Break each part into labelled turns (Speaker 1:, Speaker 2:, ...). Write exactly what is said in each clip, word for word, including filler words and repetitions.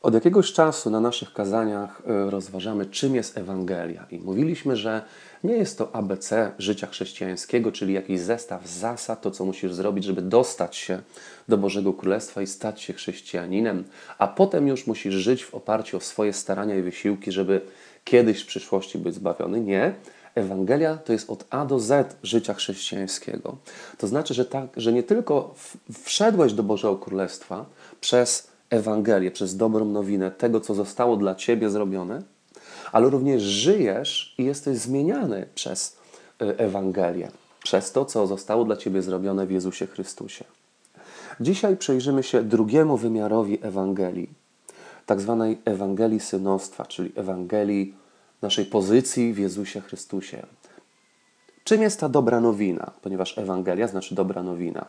Speaker 1: Od jakiegoś czasu na naszych kazaniach rozważamy, czym jest Ewangelia. I mówiliśmy, że nie jest to A B C życia chrześcijańskiego, czyli jakiś zestaw zasad, to co musisz zrobić, żeby dostać się do Bożego Królestwa i stać się chrześcijaninem, a potem już musisz żyć w oparciu o swoje starania i wysiłki, żeby kiedyś w przyszłości być zbawiony. Nie. Ewangelia to jest od A do Z życia chrześcijańskiego. To znaczy, że, tak, że nie tylko wszedłeś do Bożego Królestwa przez Ewangelię, przez dobrą nowinę tego, co zostało dla Ciebie zrobione, ale również żyjesz i jesteś zmieniany przez Ewangelię, przez to, co zostało dla Ciebie zrobione w Jezusie Chrystusie. Dzisiaj przyjrzymy się drugiemu wymiarowi Ewangelii, tak zwanej Ewangelii synostwa, czyli Ewangelii naszej pozycji w Jezusie Chrystusie. Czym jest ta dobra nowina? Ponieważ Ewangelia znaczy dobra nowina.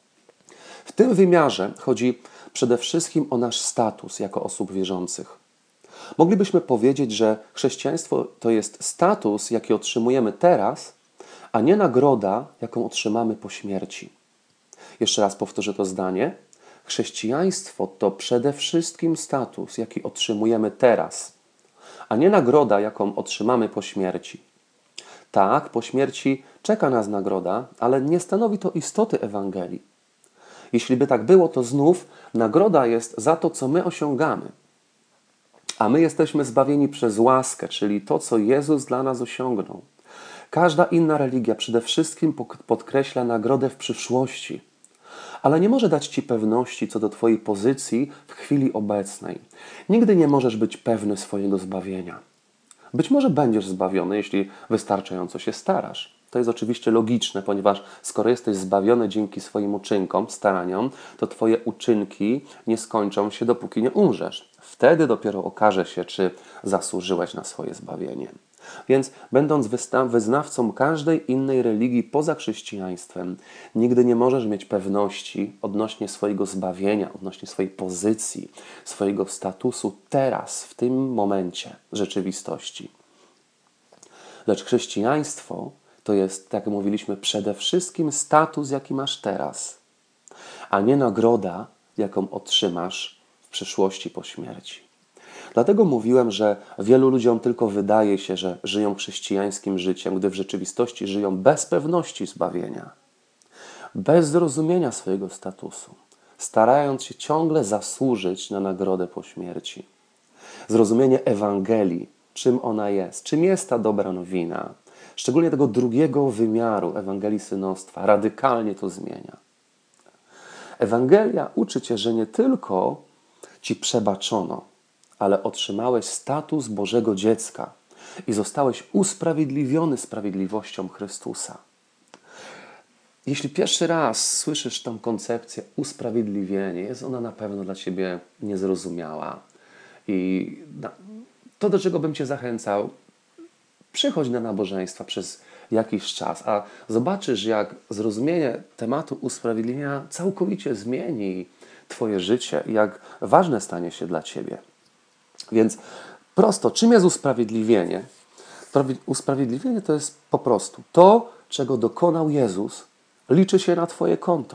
Speaker 1: W tym wymiarze chodzi przede wszystkim o nasz status jako osób wierzących. Moglibyśmy powiedzieć, że chrześcijaństwo to jest status, jaki otrzymujemy teraz, a nie nagroda, jaką otrzymamy po śmierci. Jeszcze raz powtórzę to zdanie. Chrześcijaństwo to przede wszystkim status, jaki otrzymujemy teraz, a nie nagroda, jaką otrzymamy po śmierci. Tak, po śmierci czeka nas nagroda, ale nie stanowi to istoty Ewangelii. Jeśli by tak było, to znów nagroda jest za to, co my osiągamy. A my jesteśmy zbawieni przez łaskę, czyli to, co Jezus dla nas osiągnął. Każda inna religia przede wszystkim podkreśla nagrodę w przyszłości, ale nie może dać Ci pewności co do Twojej pozycji w chwili obecnej. Nigdy nie możesz być pewny swojego zbawienia. Być może będziesz zbawiony, jeśli wystarczająco się starasz. To jest oczywiście logiczne, ponieważ skoro jesteś zbawiony dzięki swoim uczynkom, staraniom, to Twoje uczynki nie skończą się, dopóki nie umrzesz. Wtedy dopiero okaże się, czy zasłużyłeś na swoje zbawienie. Więc będąc wyznawcą każdej innej religii poza chrześcijaństwem, nigdy nie możesz mieć pewności odnośnie swojego zbawienia, odnośnie swojej pozycji, swojego statusu teraz, w tym momencie rzeczywistości. Lecz chrześcijaństwo to jest, tak jak mówiliśmy, przede wszystkim status, jaki masz teraz, a nie nagroda, jaką otrzymasz w przyszłości po śmierci. Dlatego mówiłem, że wielu ludziom tylko wydaje się, że żyją chrześcijańskim życiem, gdy w rzeczywistości żyją bez pewności zbawienia, bez zrozumienia swojego statusu, starając się ciągle zasłużyć na nagrodę po śmierci. Zrozumienie Ewangelii, czym ona jest, czym jest ta dobra nowina, szczególnie tego drugiego wymiaru Ewangelii synostwa, radykalnie to zmienia. Ewangelia uczy Cię, że nie tylko Ci przebaczono, ale otrzymałeś status Bożego dziecka i zostałeś usprawiedliwiony sprawiedliwością Chrystusa. Jeśli pierwszy raz słyszysz tę koncepcję usprawiedliwienie, jest ona na pewno dla Ciebie niezrozumiała. I to, do czego bym Cię zachęcał, przychodź na nabożeństwa przez jakiś czas, a zobaczysz, jak zrozumienie tematu usprawiedliwienia całkowicie zmieni Twoje życie i jak ważne stanie się dla Ciebie. Więc prosto, czym jest usprawiedliwienie? Usprawiedliwienie to jest po prostu to, czego dokonał Jezus, liczy się na Twoje konto.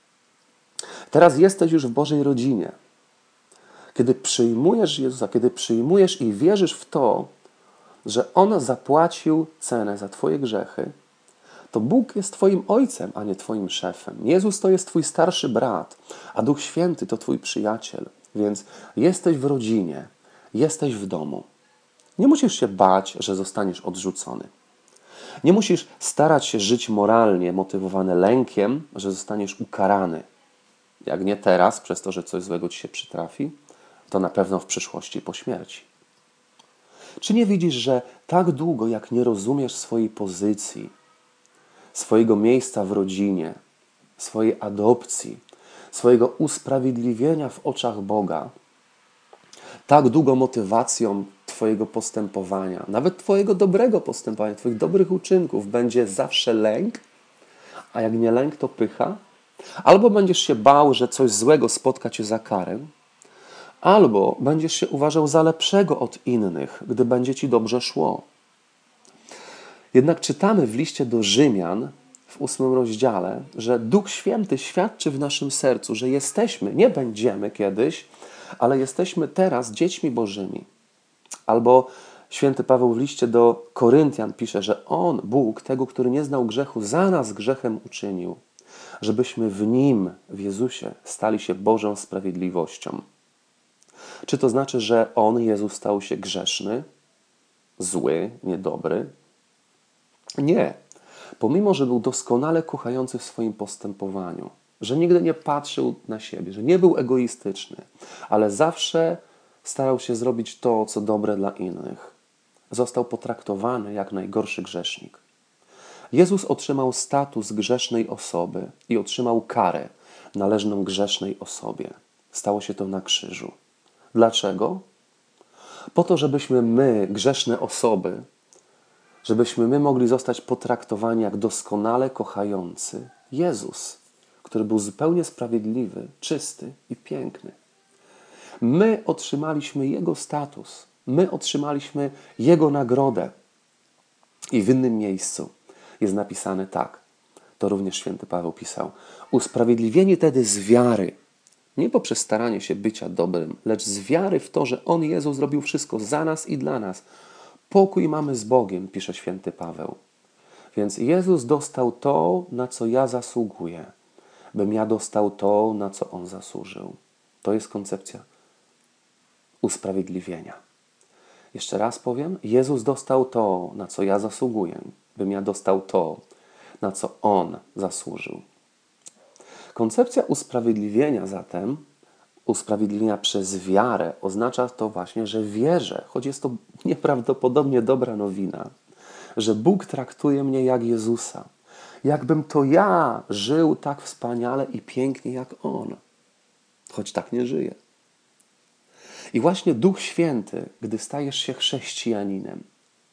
Speaker 1: Teraz jesteś już w Bożej rodzinie. Kiedy przyjmujesz Jezusa, kiedy przyjmujesz i wierzysz w to, że On zapłacił cenę za Twoje grzechy, to Bóg jest Twoim Ojcem, a nie Twoim szefem. Jezus to jest Twój starszy brat, a Duch Święty to Twój przyjaciel. Więc jesteś w rodzinie, jesteś w domu. Nie musisz się bać, że zostaniesz odrzucony. Nie musisz starać się żyć moralnie, motywowany lękiem, że zostaniesz ukarany. Jak nie teraz, przez to, że coś złego Ci się przytrafi, to na pewno w przyszłości po śmierci. Czy nie widzisz, że tak długo, jak nie rozumiesz swojej pozycji, swojego miejsca w rodzinie, swojej adopcji, swojego usprawiedliwienia w oczach Boga, tak długo motywacją Twojego postępowania, nawet Twojego dobrego postępowania, Twoich dobrych uczynków będzie zawsze lęk, a jak nie lęk, to pycha? Albo będziesz się bał, że coś złego spotka Cię za karę, albo będziesz się uważał za lepszego od innych, gdy będzie Ci dobrze szło. Jednak czytamy w liście do Rzymian w ósmym rozdziale, że Duch Święty świadczy w naszym sercu, że jesteśmy, nie będziemy kiedyś, ale jesteśmy teraz dziećmi Bożymi. Albo święty Paweł w liście do Koryntian pisze, że On, Bóg, tego, który nie znał grzechu, za nas grzechem uczynił, żebyśmy w Nim, w Jezusie, stali się Bożą sprawiedliwością. Czy to znaczy, że On, Jezus, stał się grzeszny, zły, niedobry? Nie. Pomimo, że był doskonale kochający w swoim postępowaniu, że nigdy nie patrzył na siebie, że nie był egoistyczny, ale zawsze starał się zrobić to, co dobre dla innych, został potraktowany jak najgorszy grzesznik. Jezus otrzymał status grzesznej osoby i otrzymał karę należną grzesznej osobie. Stało się to na krzyżu. Dlaczego? Po to, żebyśmy my, grzeszne osoby, żebyśmy my mogli zostać potraktowani jak doskonale kochający Jezus, który był zupełnie sprawiedliwy, czysty i piękny. My otrzymaliśmy Jego status, my otrzymaliśmy Jego nagrodę. I w innym miejscu jest napisane tak, to również święty Paweł pisał, usprawiedliwieni tedy z wiary, nie poprzez staranie się bycia dobrym, lecz z wiary w to, że On, Jezus, zrobił wszystko za nas i dla nas. Pokój mamy z Bogiem, pisze święty Paweł. Więc Jezus dostał to, na co ja zasługuję, bym ja dostał to, na co On zasłużył. To jest koncepcja usprawiedliwienia. Jeszcze raz powiem, Jezus dostał to, na co ja zasługuję, bym ja dostał to, na co On zasłużył. Koncepcja usprawiedliwienia zatem, usprawiedliwienia przez wiarę, oznacza to właśnie, że wierzę, choć jest to nieprawdopodobnie dobra nowina, że Bóg traktuje mnie jak Jezusa. Jakbym to ja żył tak wspaniale i pięknie jak On, choć tak nie żyję. I właśnie Duch Święty, gdy stajesz się chrześcijaninem,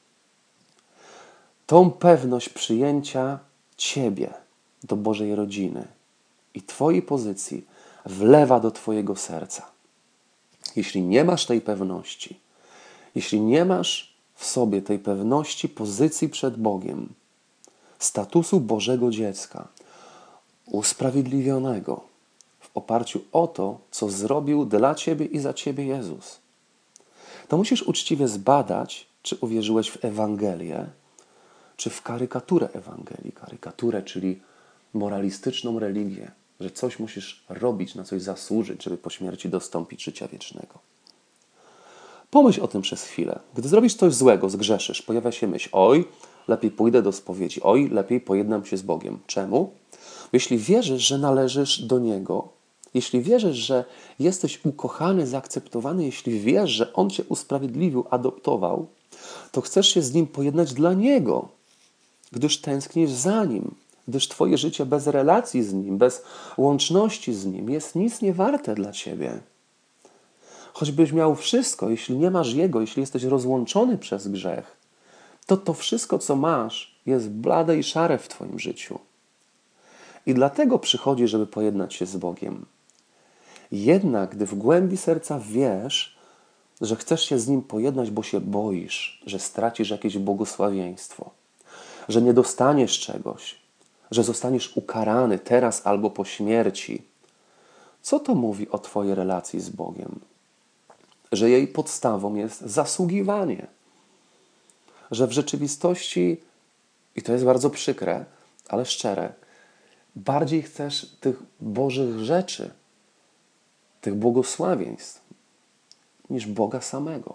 Speaker 1: tą pewność przyjęcia Ciebie do Bożej rodziny i Twojej pozycji wlewa do Twojego serca. Jeśli nie masz tej pewności, jeśli nie masz w sobie tej pewności pozycji przed Bogiem, statusu Bożego dziecka, usprawiedliwionego w oparciu o to, co zrobił dla Ciebie i za Ciebie Jezus, to musisz uczciwie zbadać, czy uwierzyłeś w Ewangelię, czy w karykaturę Ewangelii. Karykaturę, czyli moralistyczną religię, że coś musisz robić, na coś zasłużyć, żeby po śmierci dostąpić życia wiecznego. Pomyśl o tym przez chwilę. Gdy zrobisz coś złego, zgrzeszysz, pojawia się myśl, oj, lepiej pójdę do spowiedzi, oj, lepiej pojednam się z Bogiem. Czemu? Jeśli wierzysz, że należysz do Niego, jeśli wierzysz, że jesteś ukochany, zaakceptowany, jeśli wiesz, że On Cię usprawiedliwił, adoptował, to chcesz się z Nim pojednać dla Niego, gdyż tęsknisz za Nim, gdyż Twoje życie bez relacji z Nim, bez łączności z Nim jest nic nie warte dla Ciebie. Choćbyś miał wszystko, jeśli nie masz Jego, jeśli jesteś rozłączony przez grzech, to to wszystko, co masz, jest blade i szare w Twoim życiu. I dlatego przychodzi, żeby pojednać się z Bogiem. Jednak, gdy w głębi serca wiesz, że chcesz się z Nim pojednać, bo się boisz, że stracisz jakieś błogosławieństwo, że nie dostaniesz czegoś, że zostaniesz ukarany teraz albo po śmierci, co to mówi o Twojej relacji z Bogiem? Że jej podstawą jest zasługiwanie. Że w rzeczywistości, i to jest bardzo przykre, ale szczere, bardziej chcesz tych Bożych rzeczy, tych błogosławieństw, niż Boga samego.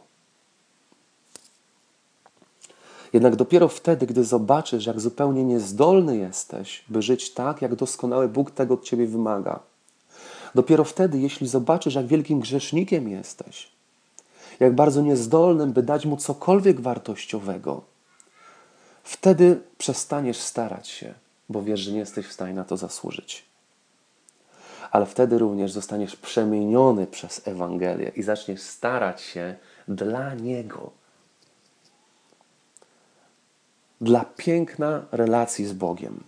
Speaker 1: Jednak dopiero wtedy, gdy zobaczysz, jak zupełnie niezdolny jesteś, by żyć tak, jak doskonały Bóg tego od Ciebie wymaga, dopiero wtedy, jeśli zobaczysz, jak wielkim grzesznikiem jesteś, jak bardzo niezdolnym, by dać Mu cokolwiek wartościowego, wtedy przestaniesz starać się, bo wiesz, że nie jesteś w stanie na to zasłużyć. Ale wtedy również zostaniesz przemieniony przez Ewangelię i zaczniesz starać się dla Niego. Dla piękna relacji z Bogiem.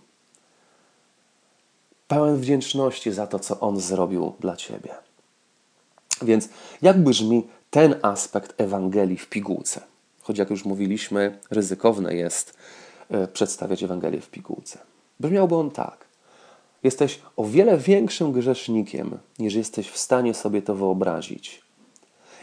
Speaker 1: Pełen wdzięczności za to, co On zrobił dla Ciebie. Więc jak brzmi ten aspekt Ewangelii w pigułce? Choć jak już mówiliśmy, ryzykowne jest przedstawiać Ewangelię w pigułce. Brzmiałby on tak. Jesteś o wiele większym grzesznikiem, niż jesteś w stanie sobie to wyobrazić.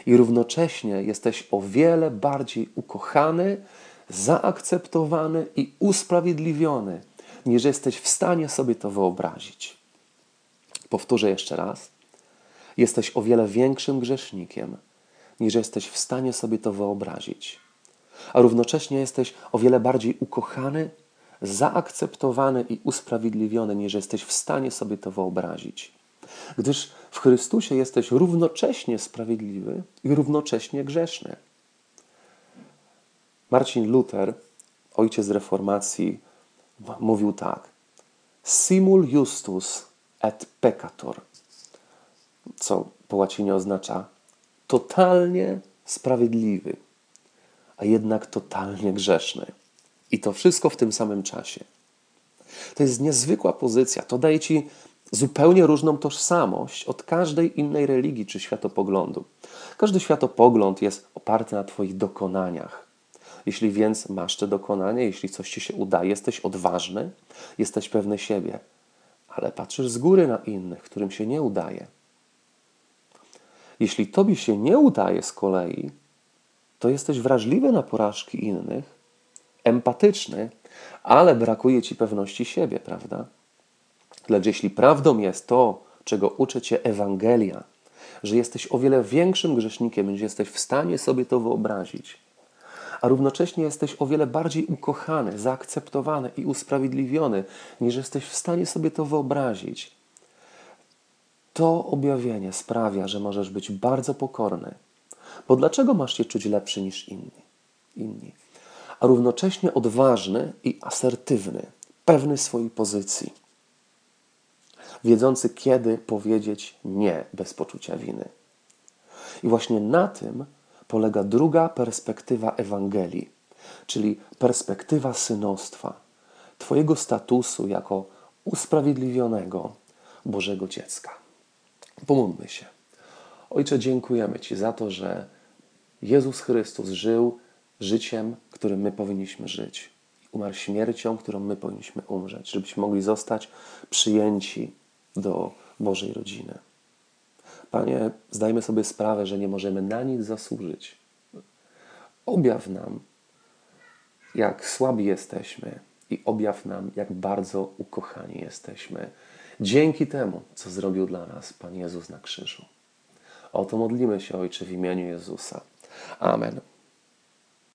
Speaker 1: I równocześnie jesteś o wiele bardziej ukochany, zaakceptowany i usprawiedliwiony, niż jesteś w stanie sobie to wyobrazić. Powtórzę jeszcze raz. Jesteś o wiele większym grzesznikiem, niż jesteś w stanie sobie to wyobrazić. A równocześnie jesteś o wiele bardziej ukochany, zaakceptowany i usprawiedliwiony, niż jesteś w stanie sobie to wyobrazić. Gdyż w Chrystusie jesteś równocześnie sprawiedliwy i równocześnie grzeszny. Marcin Luther, ojciec reformacji, mówił tak: simul justus et peccator, co po łacinie oznacza totalnie sprawiedliwy, a jednak totalnie grzeszny. I to wszystko w tym samym czasie. To jest niezwykła pozycja. To daje ci zupełnie różną tożsamość od każdej innej religii czy światopoglądu. Każdy światopogląd jest oparty na twoich dokonaniach. Jeśli więc masz te dokonania, jeśli coś ci się udaje, jesteś odważny, jesteś pewny siebie, ale patrzysz z góry na innych, którym się nie udaje. Jeśli tobie się nie udaje z kolei, to jesteś wrażliwy na porażki innych, empatyczny, ale brakuje ci pewności siebie, prawda? Lecz jeśli prawdą jest to, czego uczy cię Ewangelia, że jesteś o wiele większym grzesznikiem, niż jesteś w stanie sobie to wyobrazić, a równocześnie jesteś o wiele bardziej ukochany, zaakceptowany i usprawiedliwiony, niż jesteś w stanie sobie to wyobrazić, to objawienie sprawia, że możesz być bardzo pokorny. Bo dlaczego masz się czuć lepszy niż inni? inni? A równocześnie odważny i asertywny, pewny swojej pozycji, wiedzący, kiedy powiedzieć nie bez poczucia winy. I właśnie na tym polega druga perspektywa Ewangelii, czyli perspektywa synostwa, twojego statusu jako usprawiedliwionego Bożego dziecka. Pomódlmy się. Ojcze, dziękujemy Ci za to, że Jezus Chrystus żył życiem, którym my powinniśmy żyć. Umarł śmiercią, którą my powinniśmy umrzeć, żebyśmy mogli zostać przyjęci do Bożej rodziny. Panie, zdajmy sobie sprawę, że nie możemy na nic zasłużyć. Objaw nam, jak słabi jesteśmy i objaw nam, jak bardzo ukochani jesteśmy. Dzięki temu, co zrobił dla nas Pan Jezus na krzyżu. O to modlimy się, Ojcze, w imieniu Jezusa. Amen.